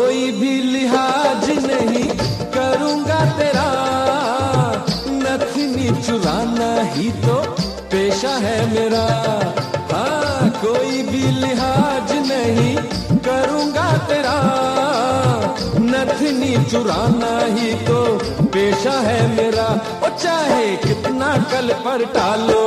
कोई भी लिहाज नहीं करूंगा तेरा, नथनी चुराना ही तो पेशा है मेरा। हाँ, कोई भी लिहाज नहीं करूंगा तेरा, नथनी चुराना ही तो पेशा है मेरा। ओ चाहे कितना कल पर टालो,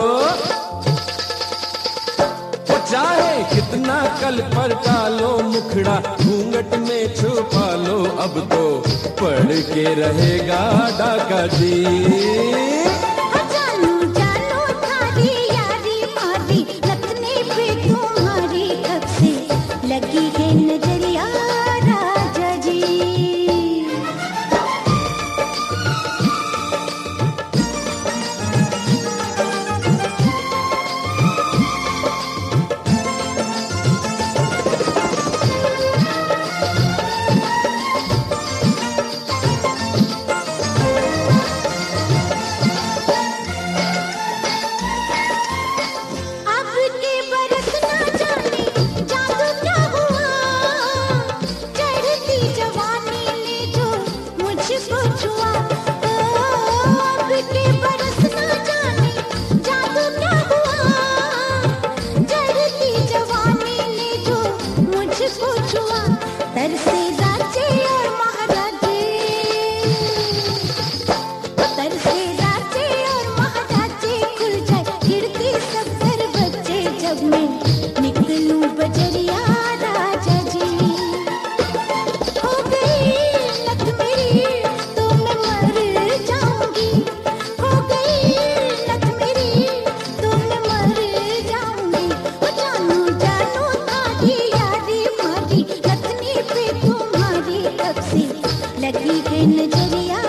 ओ चाहे कितना कल पर टालो, मुखड़ा घूंघट में छुपा लो, अब तो पढ़ के रहेगा डाका जी। लगी है नजरिया राजा जी। लगी है नजरिया